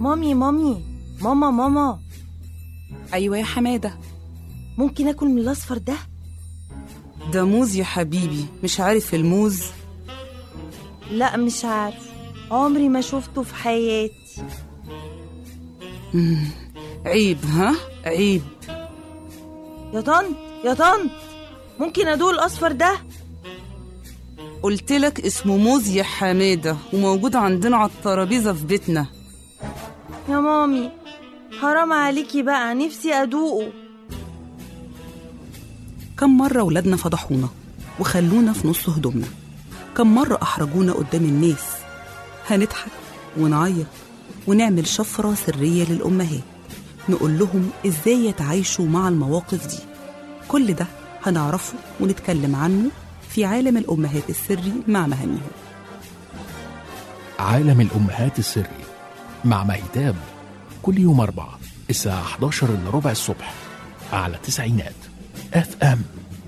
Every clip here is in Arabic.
مامي ماما. أيوة يا حمادة. ممكن أكل من الأصفر ده؟ ده موز يا حبيبي، مش عارف الموز؟ لا مش عارف، عمري ما شفته في حياتي. عيب، ها عيب. يا طنط ممكن أدوق الأصفر ده؟ قلتلك اسمه موز يا حمادة، وموجود عندنا على الترابيزة في بيتنا. يا مامي حرام عليكي بقى، نفسي أدوقه. كم مرة ولادنا فضحونا وخلونا في نص هدومنا، كم مرة أحرجونا قدام الناس. هنضحك ونعيط ونعمل شفرة سرية للأمهات، نقول لهم إزاي يتعايشوا مع المواقف دي. كل ده هنعرفه ونتكلم عنه في عالم الأمهات السري مع مهاميهم. عالم الأمهات السري مع مهتاب، كل يوم 4 الساعة 11:15 الصبح على تسعينات FM.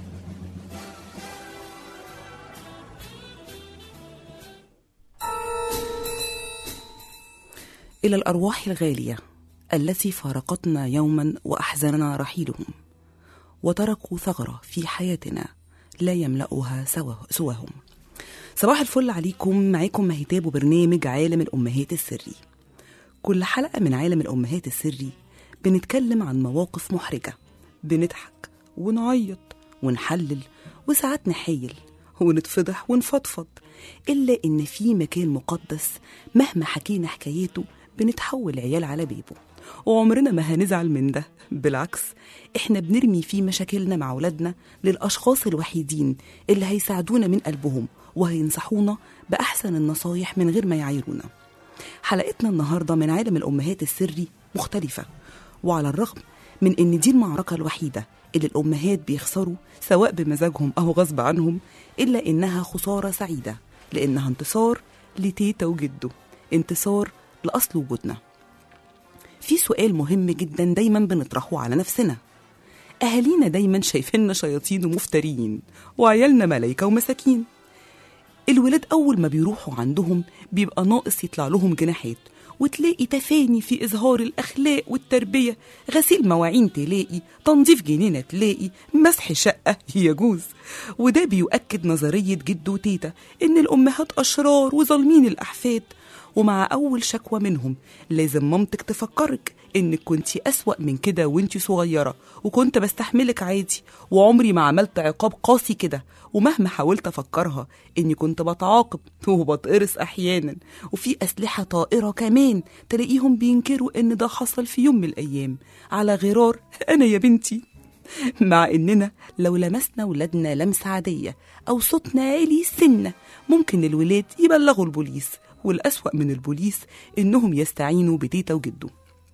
إلى الأرواح الغالية التي فارقتنا يوما وأحزننا رحيلهم، وتركوا ثغرة في حياتنا لا يملأها سواهم. صباح الفل عليكم، معاكم مهتاب وبرنامج عالم الأمهات السري. كل حلقة من عالم الأمهات السري بنتكلم عن مواقف محرجة، بنضحك ونعيط ونحلل وساعات نحايل ونتفضح ونفضفض، إلا إن في مكان مقدس مهما حكينا حكايته بنتحول عيال على بيبه، وعمرنا ما هنزعل من ده. بالعكس، إحنا بنرمي فيه مشاكلنا مع أولادنا للأشخاص الوحيدين اللي هيساعدونا من قلبهم وهينصحونا بأحسن النصايح من غير ما يعايرونا. حلقتنا النهاردة من عالم الأمهات السري مختلفة، وعلى الرغم من إن دي المعركة الوحيدة اللي الأمهات بيخسروا سواء بمزاجهم أو غصب عنهم، إلا إنها خسارة سعيدة، لإنها انتصار لتيتا وجده، انتصار لأصل وجودنا. في سؤال مهم جدا دايما بنطرحه على نفسنا: أهالينا دايما شايفيننا شياطين ومفتريين، وعيالنا ملايكة ومساكين. الولاد أول ما بيروحوا عندهم بيبقى ناقص يطلع لهم جناحات، وتلاقي تفاني في إظهار الأخلاق والتربية، غسيل مواعين تلاقي، تنظيف جنينة تلاقي، مسح شقة يجوز. وده بيؤكد نظرية جدو وتيتا إن الأمهات أشرار وظالمين الأحفاد. ومع أول شكوى منهم لازم مامتك تفكرك إنك كنتي أسوأ من كده وإنتي صغيرة، وكنت بستحملك عادي وعمري ما عملت عقاب قاسي كده. ومهما حاولت أفكرها إني كنت بتعاقب وبتقرص أحيانا، وفي أسلحة طائرة كمان تلاقيهم بينكروا إن ده حصل في يوم من الأيام على غرار أنا يا بنتي. مع إننا لو لمسنا ولادنا لمسة عادية أو صوتنا عالي سنة ممكن الولاد يبلغوا البوليس، والأسوأ من البوليس إنهم يستعينوا بتيتا وجدو.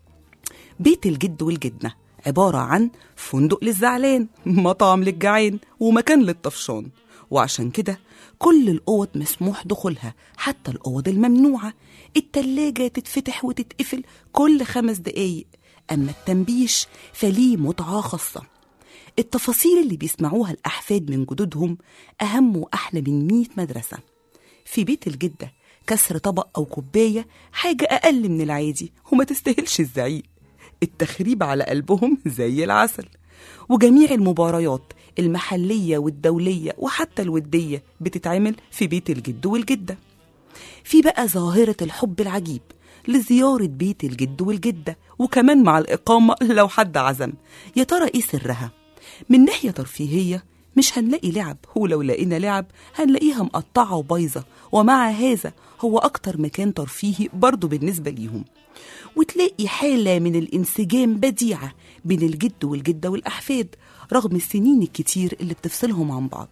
بيت الجد والجدة عبارة عن فندق للزعلان، مطعم للجعان، ومكان للطفشان. وعشان كده كل الأوض مسموح دخولها، حتى الأوض الممنوعة. التلاجة تتفتح وتتقفل كل 5 دقايق، أما التنبيش فليه متعة خاصة. التفاصيل اللي بيسمعوها الأحفاد من جدودهم أهم وأحلى من 100 مدرسة. في بيت الجدة كسر طبق أو كوباية حاجة أقل من العادي وما تستاهلش الزعيق. التخريب على قلبهم زي العسل. وجميع المباريات المحلية والدولية وحتى الودية بتتعمل في بيت الجد والجدة. في بقى ظاهرة الحب العجيب لزيارة بيت الجد والجدة، وكمان مع الإقامة لو حد عزم. يا ترى إيه سرها؟ من ناحية ترفيهية مش هنلاقي لعب، ولو لقينا لعب هنلاقيها مقطعة وبايظة، ومع هذا هو أكتر مكان ترفيهي برضو بالنسبة ليهم. وتلاقي حالة من الانسجام بديعة بين الجد والجدة والأحفاد رغم السنين الكتير اللي بتفصلهم عن بعض.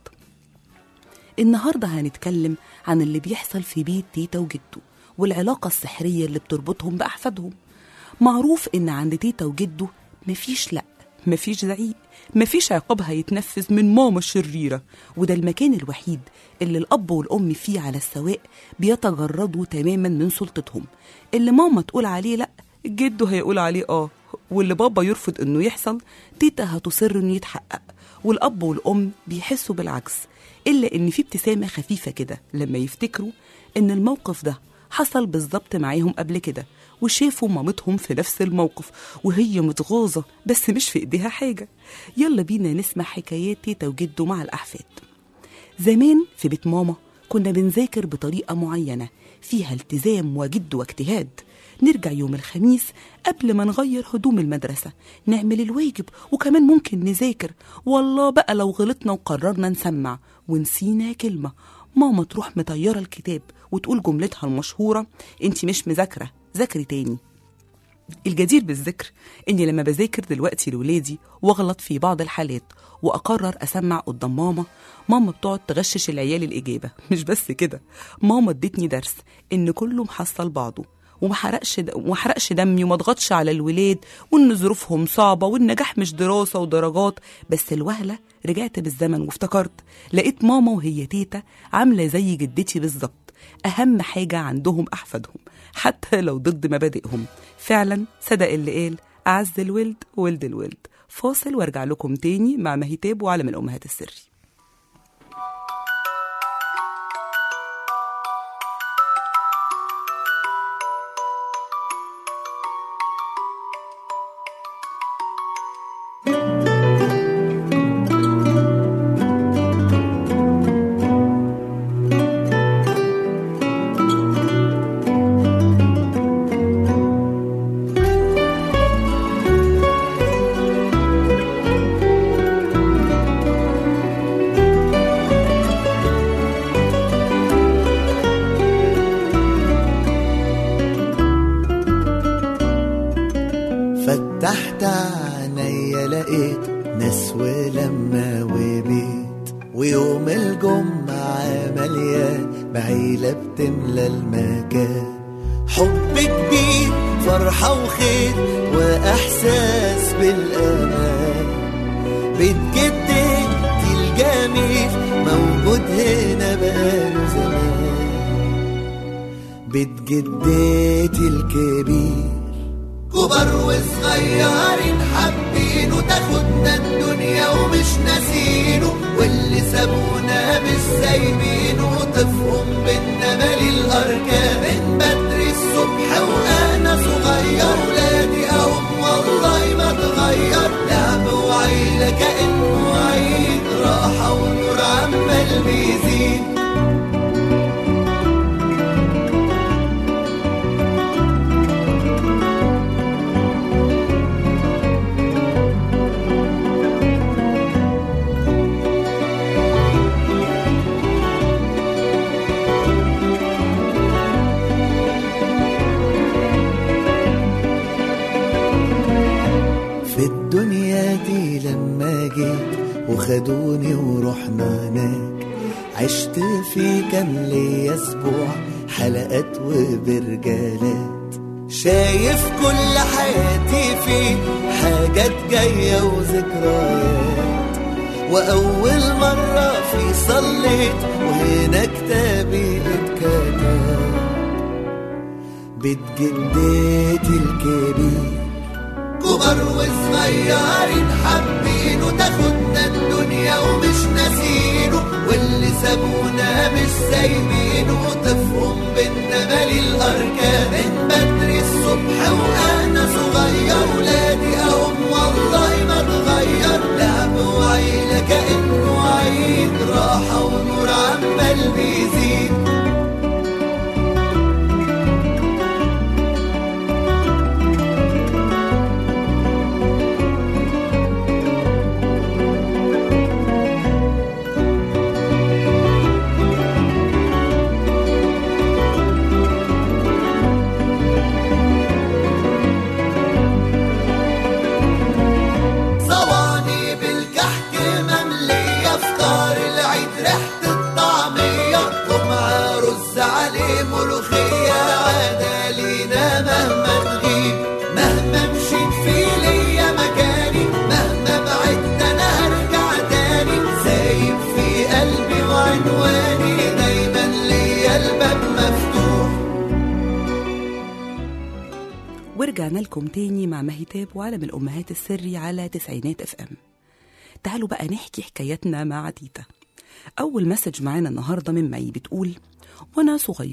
النهاردة هنتكلم عن اللي بيحصل في بيت تيتا وجدو والعلاقة السحرية اللي بتربطهم بأحفادهم. معروف إن عند تيتا وجدو مفيش لأ، مفيش زعيق، مفيش عقاب هيتنفذ من ماما الشريرة. وده المكان الوحيد اللي الأب والأم فيه على السواء بيتجردوا تماما من سلطتهم. اللي ماما تقول عليه لأ جده هيقول عليه آه، واللي بابا يرفض إنه يحصل تيتا هتصر إنه يتحقق. والأب والأم بيحسوا بالعكس، إلا إن في ابتسامة خفيفة كده لما يفتكروا إن الموقف ده حصل بالظبط معاهم قبل كده، وشافوا مامتهم في نفس الموقف وهي متغاظة بس مش في إيديها حاجة. يلا بينا نسمع حكايات تيتا وجدو مع الأحفاد. زمان في بيت ماما كنا بنذاكر بطريقة معينة فيها التزام وجد واجتهاد. نرجع يوم الخميس قبل ما نغير هدوم المدرسة نعمل الواجب وكمان ممكن نذاكر. والله بقى لو غلطنا وقررنا نسمع ونسينا كلمة ماما تروح مطيرة الكتاب وتقول جملتها المشهورة انتي مش مذاكرة ذاكري تاني. الجدير بالذكر اني لما بذاكر دلوقتي لولادي واغلط في بعض الحالات واقرر اسمع قدام ماما بتقعد تغشش العيال الاجابه. مش بس كده، ماما ادتني درس ان كله محصل بعضه وما حرقش دمي وما ضغطش على الولاد وان ظروفهم صعبه والنجاح مش دراسه ودرجات. بس الوهله رجعت بالزمن وافتكرت لقيت ماما وهي تيتا عامله زي جدتي بالظبط، اهم حاجه عندهم احفادهم حتى لو ضد مبادئهم. فعلا صدق اللي قال أعز الولد ولد الولد. فاصل وارجع لكم تاني مع مهيتاب وعالم الأمهات السري. فتحت عينيا لقيت ناس ولما وبيت ويوم الجمعة مليان بعيلة بتملى المكان. حب كبير فرحة وخير وإحساس بالأمان. بيت جدتي الجميل موجود هنا بقاله زمان. بيت جدتي الكبير كبار وصغيرين حابينه تاخدنا الدنيا ومش ناسينه واللي سابونا مش سايبينه طفهم بينا مالي الأركان. من بدري الصبح وأنا صغير ولادي أهم والله ما اتغير. لعب وعيلة كأنه عيد راحة ونور عمال بيزيد. الدنيا دي لما جيت وخدوني ورحنا هناك عشت في كان ليا اسبوع حلقات وبرجالات. شايف كل حياتي فيه حاجات جاية وذكريات. وأول مرة في صليت وهنا كتابي اتكتب. بيت جدتي الكبير كبار وصغيرين حابينه تاخدنا الدنيا ومش ناسينه واللي سابونا مش سايبينه طفهم بينا مالي الأركان. من بدري الصبح وأنا صغير ولادي أهم والله ما اتغير. لعب وعيلة كأنه عيد راحة ونور عمال بيزيد. ورجعنا لكم تاني مع مهيتاب وعالم الأمهات السري على 90 FM. تعالوا بقى نحكي حكايتنا مع تيتا. أول مسج معانا النهاردة من معي بتقول: وأنا صغيرة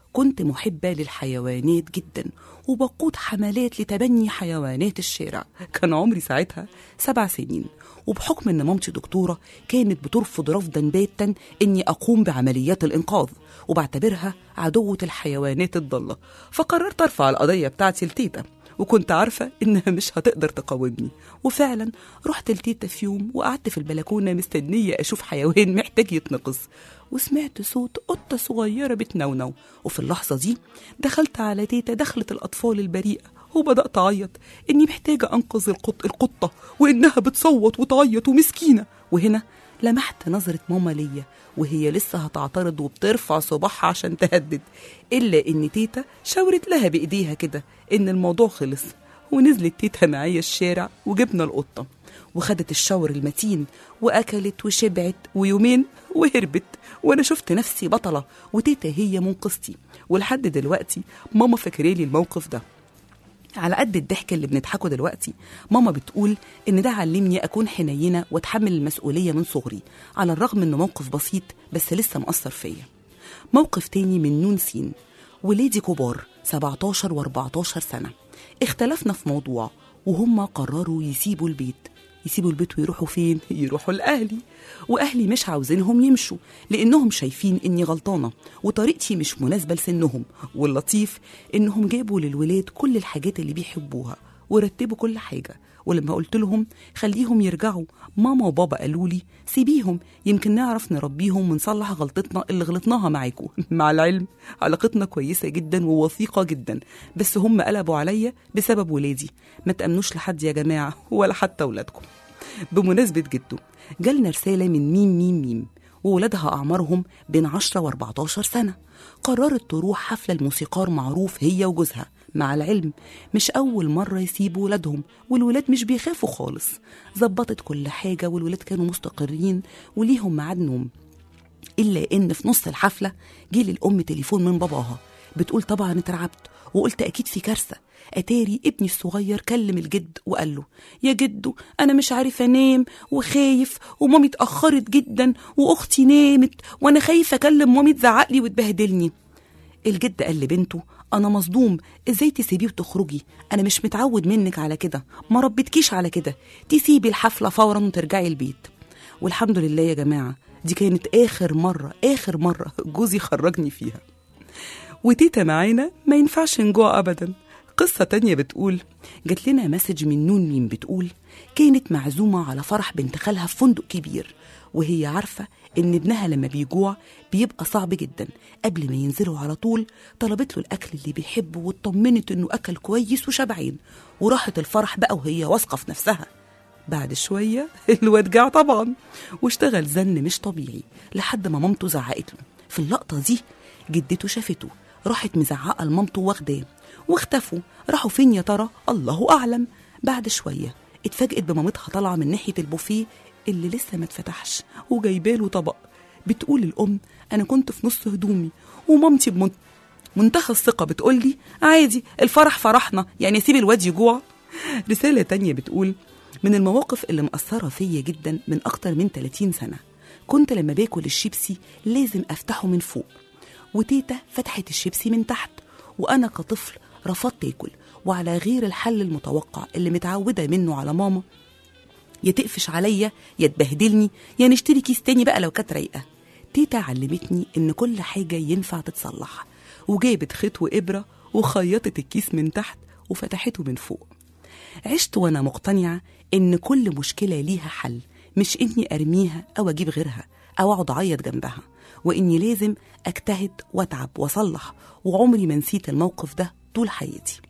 كنت محبة للحيوانات جدا وبقود حملات لتبني حيوانات الشارع. كان عمري ساعتها 7 سنين، وبحكم ان مامتي دكتورة كانت بترفض رفضا باتا اني اقوم بعمليات الانقاذ، وبعتبرها عدوة الحيوانات الضالة. فقررت ارفع القضية بتاعتي لتيتا، وكنت عارفة إنها مش هتقدر تقاومني. وفعلا رحت لتيتا في يوم وقعدت في البلكونة مستنية أشوف حيوان محتاج يتنقذ، وسمعت صوت قطة صغيرة بتنونو. وفي اللحظة دي دخلت على تيتا دخلة الأطفال البريئة، وبدأت أعيط إني محتاجة أنقذ القطة، وإنها بتصوت وتعيط ومسكينة. وهنا لمحت نظرة ماما ليا وهي لسه هتعترض وبترفع صباحها عشان تهدد، إلا إن تيتا شاورت لها بإيديها كده إن الموضوع خلص. ونزلت تيتا معايا الشارع وجبنا القطة، وخدت الشاور المتين وأكلت وشبعت، ويومين وهربت. وأنا شفت نفسي بطلة، وتيتا هي منقذتي. ولحد دلوقتي ماما فاكرالي الموقف ده. على قد الضحك اللي بنضحكه دلوقتي، ماما بتقول إن ده علمني أكون حنينة وأتحمل المسؤولية من صغري، على الرغم إنه موقف بسيط بس لسه مأثر فيا. موقف تاني من نون سين. ولادي كبار 17 و14 سنة، اختلفنا في موضوع وهم قرروا يسيبوا البيت ويروحوا فين؟ يروحوا لأهلي. وأهلي مش عاوزينهم يمشوا لأنهم شايفين إني غلطانة وطريقتي مش مناسبة لسنهم. واللطيف إنهم جابوا للولاد كل الحاجات اللي بيحبوها ورتبوا كل حاجة. ولما قلت لهم خليهم يرجعوا، ماما وبابا قالوا لي سيبيهم، يمكن نعرف نربيهم ونصلح غلطتنا اللي غلطناها معاكم. مع العلم علاقتنا كويسة جدا ووثيقة جدا، بس هم قلبوا عليا بسبب ولادي. ما تأمنوش لحد يا جماعة، ولا حتى ولادكم. بمناسبة جده، جالنا رسالة من ميم وولادها أعمارهم بين 10 و14 سنة. قررت تروح حفلة الموسيقار معروف هي وجوزها. مع العلم مش أول مرة يسيبوا ولادهم، والولاد مش بيخافوا خالص. زبطت كل حاجة والولاد كانوا مستقرين وليهم ميعاد نوم. إلا إن في نص الحفلة جيلي الأم تليفون من باباها، بتقول طبعا اترعبت وقلت أكيد في كارثة. أتاري ابني الصغير كلم الجد وقال له يا جدو أنا مش عارف أنام وخايف، ومامي اتأخرت جدا وأختي نامت وأنا خايف أكلم مامي تزعقلي وتبهدلني. الجد قال لبنته أنا مصدوم، إزاي تسيبيه وتخرجي؟ أنا مش متعود منك على كده، ما ربيتكيش على كده، تسيبي الحفلة فورا وترجعي البيت. والحمد لله يا جماعة دي كانت آخر مرة جوزي خرجني فيها. وتيتا معانا ما ينفعش نجوع أبدا. قصة تانية بتقول جات لنا مسج من نون ميم بتقول كانت معزومة على فرح بنت خالها في فندق كبير، وهي عارفة إن ابنها لما بيجوع بيبقى صعب جدا. قبل ما ينزلوا على طول طلبت له الأكل اللي بيحبه واطمنت إنه أكل كويس وشبعين، وراحت الفرح بقى وهي واثقة في نفسها. بعد شوية الواد جاع طبعا واشتغل زن مش طبيعي لحد ما مامته زعقت له. في اللقطة دي جدته شافته، راحت مزعقة لمامته واخداه واختفوا. راحوا فين يا ترى؟ الله أعلم. بعد شوية اتفاجئت بمامتها طالعة من ناحية البوفيه اللي لسه ما اتفتحش وجايباله طبق. بتقول الأم أنا كنت في نص هدومي ومامتي بمنتهى الثقة بتقولي عادي الفرح فرحنا، يعني سيب الواد يجوع. رسالة تانية بتقول من المواقف اللي مأثرة فيا جدا من أكتر من 30 سنة، كنت لما باكل الشيبسي لازم أفتحه من فوق، وتيتا فتحت الشيبسي من تحت، وأنا كطفل رفضت أكل. وعلى غير الحل المتوقع اللي متعودة منه على ماما، يا تقفش عليا يا تبهدلني يا نشتري كيس تاني بقى لو كانت رايقة. تيتا علمتني إن كل حاجة ينفع تتصلح، وجابت خيط وإبرة وخيطت الكيس من تحت وفتحته من فوق. عشت وأنا مقتنعة إن كل مشكلة ليها حل، مش إني أرميها أو أجيب غيرها أو أقعد أعيط جنبها، وإني لازم أجتهد وأتعب وأصلح. وعمري ما نسيت الموقف ده طول حياتي.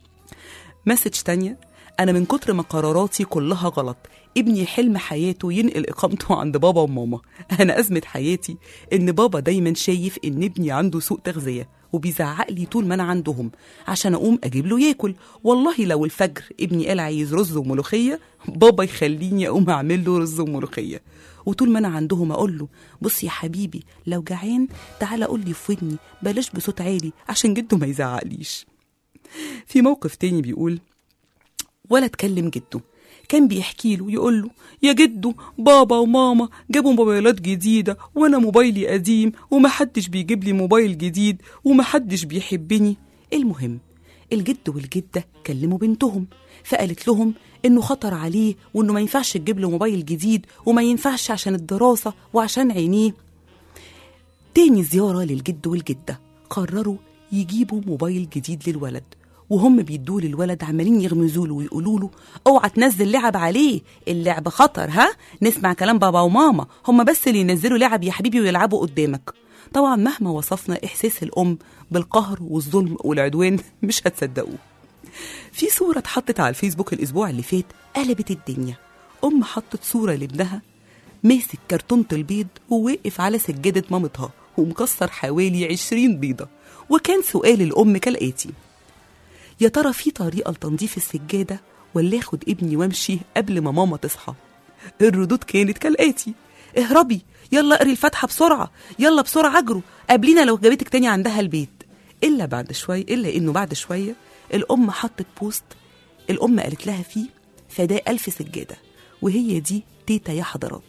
مسج تانية، أنا من كتر ما قراراتي كلها غلط ابني حلم حياته ينقل إقامته عند بابا وماما. أنا أزمة حياتي إن بابا دايما شايف إن ابني عنده سوء تغذية وبيزعق لي طول ما أنا عندهم عشان أقوم أجيب له ياكل. والله لو الفجر ابني قال عايز رز وملوخية بابا يخليني أقوم أعمل له رز وملوخية، وطول ما أنا عندهم أقول له بص يا حبيبي لو جعان تعال قول لي في ودني بلاش بصوت عالي عشان جده ما يزعقليش. في موقف تاني بيقول ولا تكلم جده، كان بيحكي له يقول له: يا جدو، بابا وماما جابوا موبايلات جديدة وأنا موبايلي قديم ومحدش بيجيب لي موبايل جديد ومحدش بيحبني. المهم الجد والجدة كلموا بنتهم، فقالت لهم إنه خطر عليه وإنه ما ينفعش تجيب له موبايل جديد وما ينفعش عشان الدراسة وعشان عينيه. تاني زيارة للجد والجدة قرروا يجيبوا موبايل جديد للولد، وهم بيدوا للولد عمالين يغمزوا له ويقولوا له: اوعى تنزل لعب عليه، اللعب خطر، ها، نسمع كلام بابا وماما، هم بس اللي ينزلوا لعب يا حبيبي ويلعبوا قدامك. طبعا مهما وصفنا إحساس الأم بالقهر والظلم والعدوان مش هتصدقوه. في صورة اتحطت على الفيسبوك الأسبوع اللي فات قلبت الدنيا. أم حطت صورة لابنها ماسك كرتونة البيض وواقف على سجادة مامتها ومكسر حوالي 20 بيضة، وكان سؤال الأم كالآتي: يا ترى في طريقة لتنظيف السجادة ولا اخد ابني وامشي قبل ما ماما تصحى؟ الردود كانت كالآتي: اهربي، يلا اقري الفاتحة بسرعة، يلا بسرعة اجروا، قابلينا لو جابتك تاني عندها البيت. إلا إنه بعد شوية الأم حطت بوست الأم قالت لها فيه: فداء 1000 سجادة، وهي دي تيتا يا حضرات.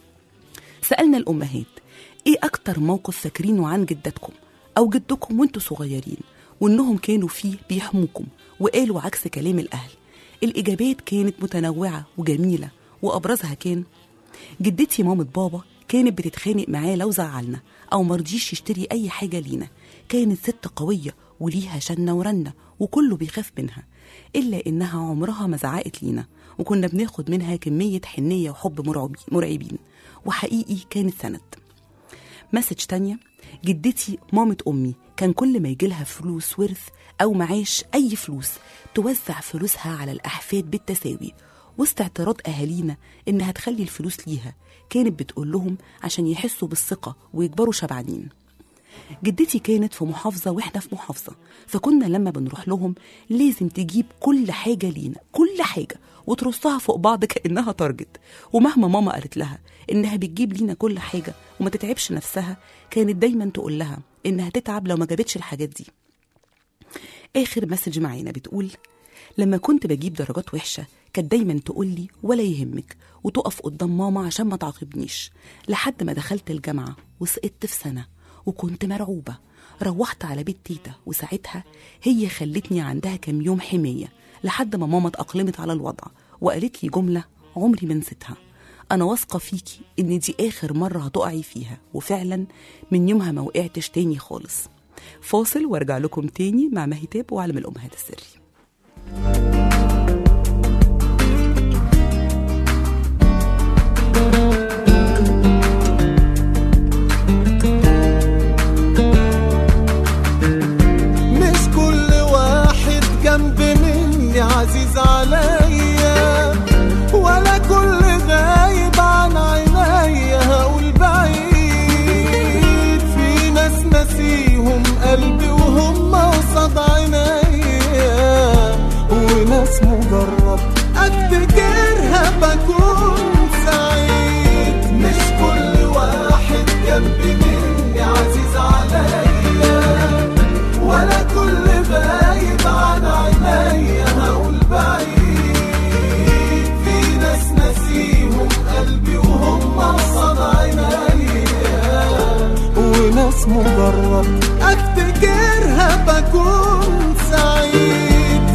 سألنا الأمهات: إيه أكتر موقف فاكرينه عن جدتكم أو جدكم وانتوا صغيرين وإنهم كانوا فيه بيحموكم وقالوا عكس كلام الأهل؟ الإجابات كانت متنوعة وجميلة، وأبرزها كان: جدتي مامة بابا كانت بتتخانق معاه لو زعلنا أو مرضيش يشتري أي حاجة لينا، كانت ست قوية وليها شنة ورنة وكله بيخاف منها، إلا إنها عمرها ما زعقت لينا، وكنا بناخد منها كمية حنية وحب مرعبين، وحقيقي كانت سند. مسج تانية: جدتي مامة أمي كان كل ما يجيلها فلوس ورث أو معاش أي فلوس توزع فلوسها على الأحفاد بالتساوي، وسط اعتراض أهالينا إنها تخلي الفلوس ليها، كانت بتقول لهم عشان يحسوا بالثقة ويكبروا شبعانين. جدتي كانت في محافظة وإحنا في محافظة، فكنا لما بنروح لهم لازم تجيب كل حاجة لينا، كل حاجة، وترصها فوق بعض كأنها تارجت، ومهما ماما قالت لها إنها بتجيب لينا كل حاجة وما تتعبش نفسها، كانت دايما تقول لها إنها تتعب لو ما جابتش الحاجات دي. آخر مسج معانا بتقول: لما كنت بجيب درجات وحشة كانت دايما تقولي ولا يهمك، وتقف قدام ماما عشان ما تعاقبنيش، لحد ما دخلت الجامعة وسقطت في سنة وكنت مرعوبة. روحت على بيت تيتا، وساعتها هي خلتني عندها كام يوم حماية لحد ما ماما اتأقلمت على الوضع، وقالت لي جملة عمري ما نسيتها: أنا واثقة فيكي إن دي آخر مرة هتقعي فيها. وفعلا من يومها ما وقعتش تاني خالص. فاصل وارجع لكم تاني مع مهيتاب وعالم الأمهات السري. مش كل واحد جنب مني عزيز عليا، ولا كل غايب عن عينيا هقول بعيد. في ناس ناسيهم قلبي وهم قصاد عينيا، وناس مجرد افتكرها بكون سعيد. مش كل واحد جنب مني عزيز عليا، ولا كل غايب عن عينيا هقول بعيد. في ناس ناسيهم قلبي وهم قصاد عينيا، وناس مجرد افتكرها بكون سعيد.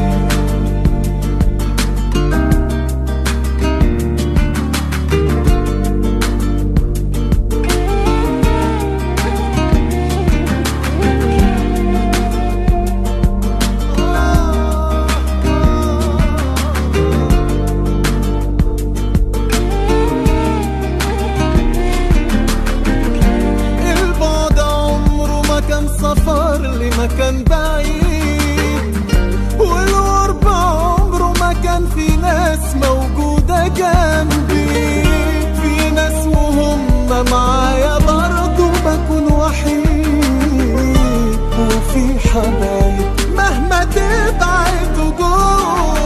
مكان بعيد، والقرب عمره ما كان في ناس موجودة جنبي. في ناس وهم معايا برضو بكون وحيد، وفي حبايب مهما تبعدوا جوا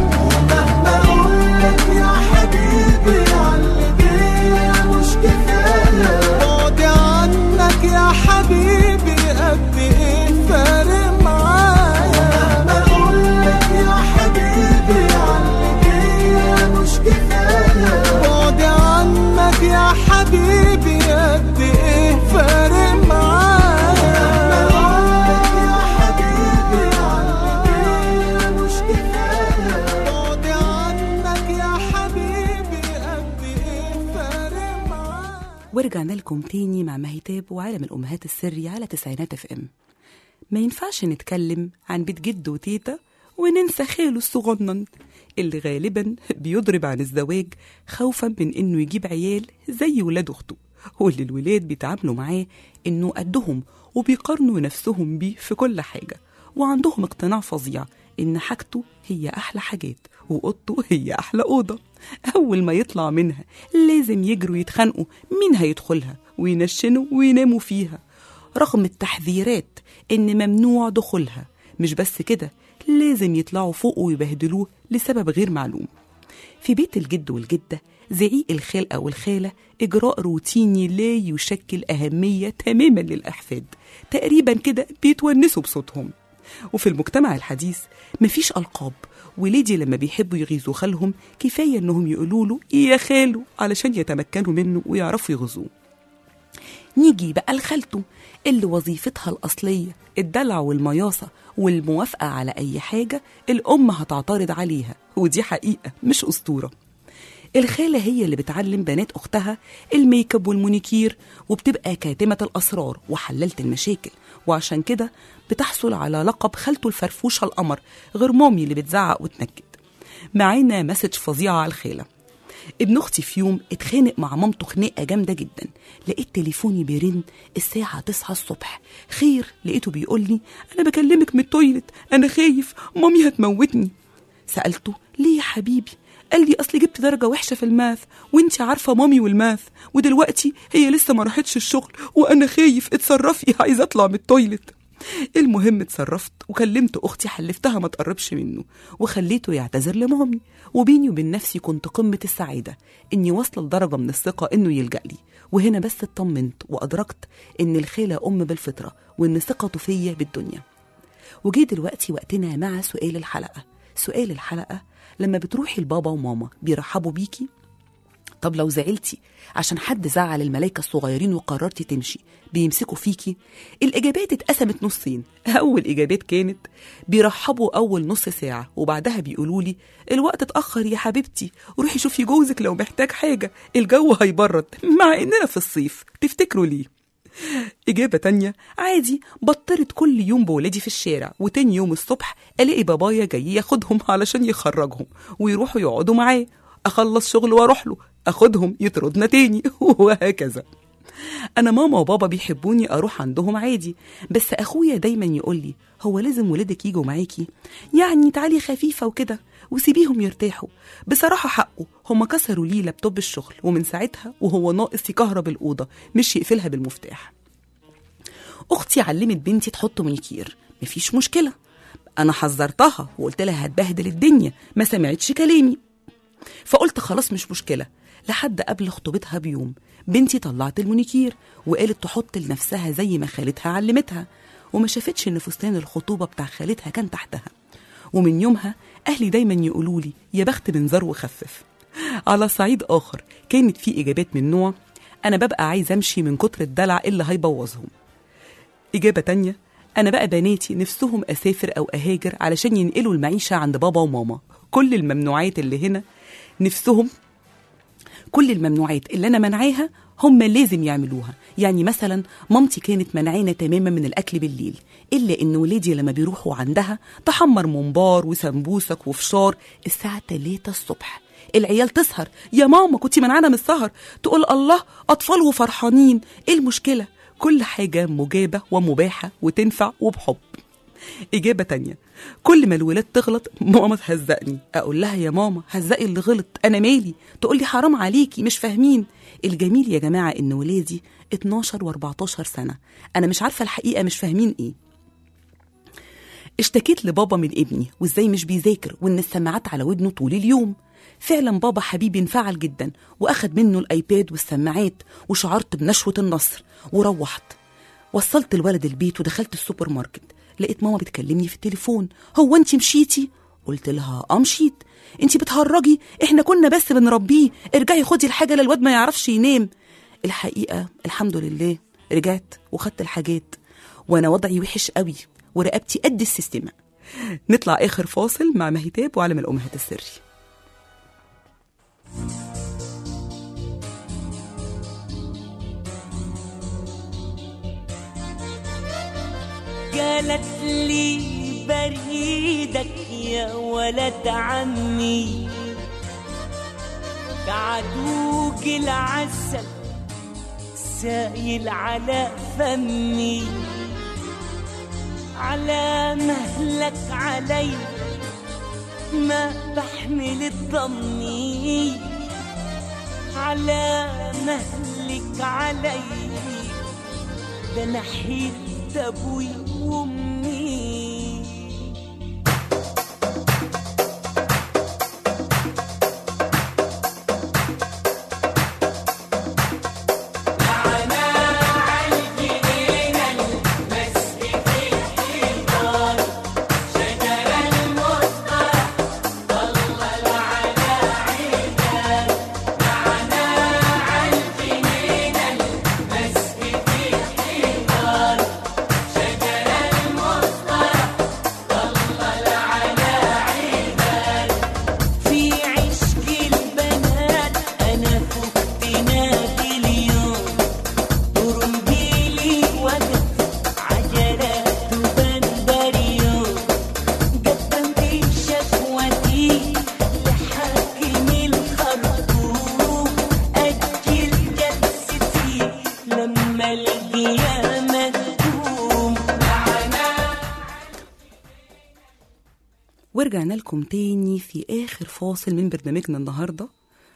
قلبي. ورجعنا لكم تاني مع مهيتاب وعالم الأمهات السري على تسعينات FM. ما ينفعش نتكلم عن بيت جد وتيتا وننسى خاله الصغنن اللي غالبا بيضرب عن الزواج خوفا من إنه يجيب عيال زي ولاد أخته، واللي الولاد بيتعاملوا معاه إنه قدهم وبيقارنوا نفسهم بيه في كل حاجة، وعندهم اقتناع فظيع إن حاجته هي أحلى حاجات وأوضته هي أحلى أوضة. أول ما يطلع منها لازم يجروا يتخانقوا مين هيدخلها وينشنوا ويناموا فيها، رغم التحذيرات إن ممنوع دخولها. مش بس كده، لازم يطلعوا فوق ويبهدلوه لسبب غير معلوم. في بيت الجد والجدة زعيق الخال أو الخالة إجراء روتيني لا يشكل أهمية تماما للأحفاد، تقريبا كده بيتونسوا بصوتهم. وفي المجتمع الحديث مفيش ألقاب، ولادي لما بيحبوا يغيظوا خالهم كفاية إنهم يقولوا له يا خالو علشان يتمكنوا منه ويعرفوا يغزوه. نيجي بقى لخالته اللي وظيفتها الأصلية الدلع والمياصة والموافقة على أي حاجة الأم هتعترض عليها، ودي حقيقة مش أسطورة. الخالة هي اللي بتعلم بنات أختها الميك اب والمونيكير، وبتبقى كاتمة الأسرار وحللة المشاكل، وعشان كده بتحصل على لقب خالته الفرفوشة القمر، غير مامي اللي بتزعق وتنكد. معانا مسج فظيعة على الخالة. ابن أختي في يوم اتخانق مع مامته خناقة جامدة جدا، لقيت تليفوني بيرن الساعة 9 الصبح. خير؟ لقيته بيقول لي أنا بكلمك من التويلت، أنا خايف مامي هتموتني. سألته ليه يا حبيبي؟ قال لي أصلي جبت درجة وحشة في الماث، وانتي عارفة مامي والماث، ودلوقتي هي لسه ما راحتش الشغل وأنا خايف، اتصرفي عايزة أطلع من التويلت. المهم اتصرفت وكلمت أختي، حلفتها ما تقربش منه وخليته يعتذر لمامي. وبيني وبين نفسي كنت قمة السعادة إني واصلة لدرجة من الثقة إنه يلجأ لي. وهنا بس اطمنت وأدركت إن الخالة أم بالفطرة وإن ثقته فيا بالدنيا. وجي دلوقتي وقتنا مع سؤال الحلقة. سؤال الحلقة: لما بتروحي لبابا وماما بيرحبوا بيكي؟ طب لو زعلتي عشان حد زعل الملايكة الصغيرين وقررتي تمشي بيمسكوا فيكي؟ الإجابات اتقسمت نصين. أول إجابات كانت بيرحبوا أول نص ساعة وبعدها بيقولوا لي الوقت اتأخر يا حبيبتي، روحي شوفي جوزك لو محتاج حاجة، الجو هيبرد، مع إننا في الصيف، تفتكروا ليه؟ إجابة تانية: عادي، بطرت كل يوم بولادي في الشارع، وتاني يوم الصبح ألاقي بابايا جاي ياخدهم علشان يخرجهم ويروحوا يقعدوا معاه، أخلص شغل وأروح له، أخدهم يطردنا تاني وهكذا. أنا ماما وبابا بيحبوني أروح عندهم عادي، بس أخويا دايما يقولي هو لازم ولادك يجوا معاكي؟ يعني تعالي خفيفة وكده وسيبيهم يرتاحوا. بصراحة حقه، هم كسروا ليه لابتوب الشغل، ومن ساعتها وهو ناقص يكهرب الأوضة مش يقفلها بالمفتاح. أختي علمت بنتي تحط مونيكير، مفيش مشكلة. أنا حذرتها وقلت لها هتبهدل الدنيا، ما سمعتش كلامي، فقلت خلاص مش مشكلة. لحد قبل خطوبتها بيوم بنتي طلعت المونيكير وقالت تحط لنفسها زي ما خالتها علمتها، وما شافتش ان فستان الخطوبة بتاع خالتها كان تحتها. ومن يومها أهلي دايما يقولوا لي يا بخت من زر وخفف. على صعيد آخر كانت في إجابات من نوع أنا ببقى عايز أمشي من كتر الدلع اللي هيبوظهم. إجابة تانية: أنا بقى بناتي نفسهم أسافر أو أهاجر علشان ينقلوا المعيشة عند بابا وماما. كل الممنوعات اللي هنا نفسهم، كل الممنوعات اللي أنا منعاها هم لازم يعملوها. يعني مثلا مامتي كانت منعينا تماما من الأكل بالليل، إلا إن ولادي لما بيروحوا عندها تحمر ممبار وسمبوسك وفشار الساعة 3 الصبح. العيال تسهر، يا ماما كنتي منعنا من السهر، تقول الله أطفال وفرحانين، إيه المشكلة؟ كل حاجة مجابة ومباحة وتنفع وبحب. إجابة تانية: كل ما الولاد تغلط ماما تهزقني، أقول لها يا ماما هزقي اللي غلط، أنا مالي، تقول لي حرام عليكي مش فاهمين. الجميل يا جماعة إن ولادي 12 و14 سنة، أنا مش عارفة الحقيقة مش فاهمين إيه. اشتكيت لبابا من ابني وإزاي مش بيذاكر وإن السماعات على ودنه طول اليوم. فعلا بابا حبيبي انفعل جدا وأخد منه الآيباد والسماعات، وشعرت بنشوة النصر. وروحت وصلت الولد البيت ودخلت السوبر ماركت، لقيت ماما بتكلمني في التليفون: هو انتي مشيتي؟ قلت لها مشيت. انتي بتهرجي، احنا كنا بس بنربيه، ارجعي خدي الحاجة للواد ما يعرفش ينام. الحقيقة الحمد لله رجعت وخدت الحاجات، وانا وضعي وحش قوي ورقبتي قد السيستمة. نطلع آخر فاصل مع مهيتاب وعالم الأمهات السري. قالت لي بريدك يا ولد عمي كعدوك العسل سايل على فمي على مهلك علي ما بحمل الضمي على مهلك علي ده نحيت أبوي وأمي ورجعنا لكم تاني في آخر فاصل من برنامجنا النهاردة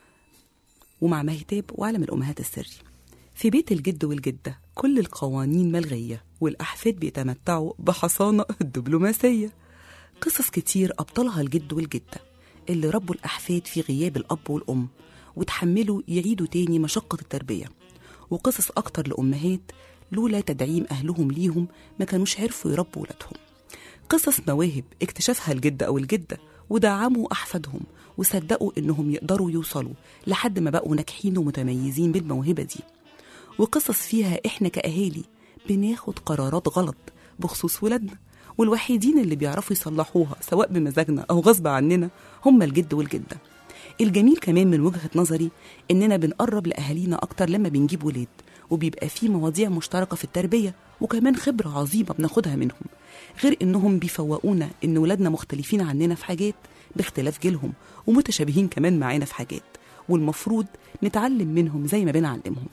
ومع مهتاب وعالم الأمهات السري. في بيت الجد والجدة كل القوانين ملغية والأحفاد بيتمتعوا بحصانة الدبلوماسية. قصص كتير أبطلها الجد والجدة اللي ربوا الأحفاد في غياب الأب والأم وتحملوا يعيدوا تاني مشقة التربية، وقصص أكتر لأمهات لولا تدعيم أهلهم ليهم ما كانوش عرفوا يربوا ولادهم. قصص مواهب اكتشفها الجد أو الجدة ودعموا أحفادهم وصدقوا إنهم يقدروا يوصلوا لحد ما بقوا ناجحين ومتميزين بالموهبة دي. وقصص فيها إحنا كأهالي بناخد قرارات غلط بخصوص ولادنا، والوحيدين اللي بيعرفوا يصلحوها سواء بمزاجنا أو غصب عننا هم الجد والجدة. الجميل كمان من وجهة نظري إننا بنقرب لأهالينا أكتر لما بنجيب ولاد، وبيبقى فيه مواضيع مشتركة في التربية وكمان خبرة عظيمة بناخدها منهم، غير إنهم بيفوقونا إن ولادنا مختلفين عننا في حاجات باختلاف جيلهم ومتشابهين كمان معانا في حاجات، والمفروض نتعلم منهم زي ما بنعلمهم.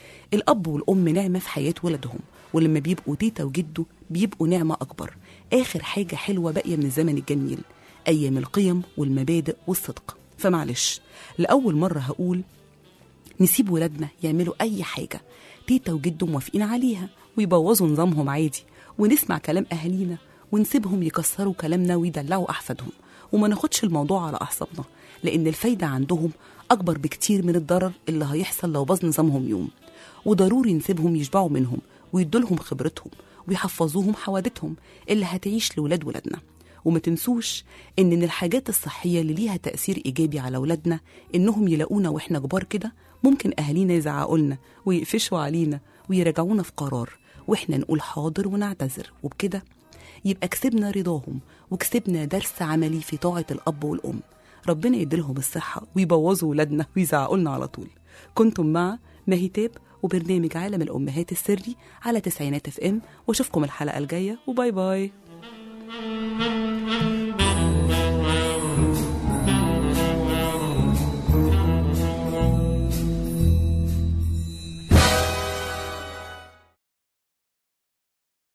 الأب والأم نعمة في حياة ولادهم، ولما بيبقوا تيتا وجدو بيبقوا نعمة أكبر. آخر حاجة حلوة باقية من الزمن الجميل أيام القيم والمبادئ والصدق. فمعلش لأول مرة هقول نسيب ولادنا يعملوا أي حاجة تيتا وجدو موافقين عليها ويبوظوا نظامهم عادي، ونسمع كلام أهالينا ونسيبهم يكسروا كلامنا ويدلعوا أحفادهم، وما ناخدش الموضوع على أعصابنا، لأن الفايدة عندهم أكبر بكتير من الضرر اللي هيحصل لو باظ نظامهم يوم. وضروري نسيبهم يشبعوا منهم ويدولهم خبرتهم ويحفظوهم حوادثهم اللي هتعيش لولاد ولادنا. وما تنسوش إن من الحاجات الصحية اللي ليها تأثير إيجابي على ولادنا إنهم يلاقونا وإحنا كبار كده ممكن أهالينا يزعقوا لنا ويقفشوا علينا ويراجعونا في قرار، وإحنا نقول حاضر ونعتذر، وبكده يبقى كسبنا رضاهم وكسبنا درس عملي في طاعة الأب والأم. ربنا يديلهم الصحة ويبوظوا ولادنا ويزعقوا لنا على طول. كنتم مع مهتاب وبرنامج عالم الأمهات السري على 90 FM، واشوفكم الحلقة الجاية، وباي باي.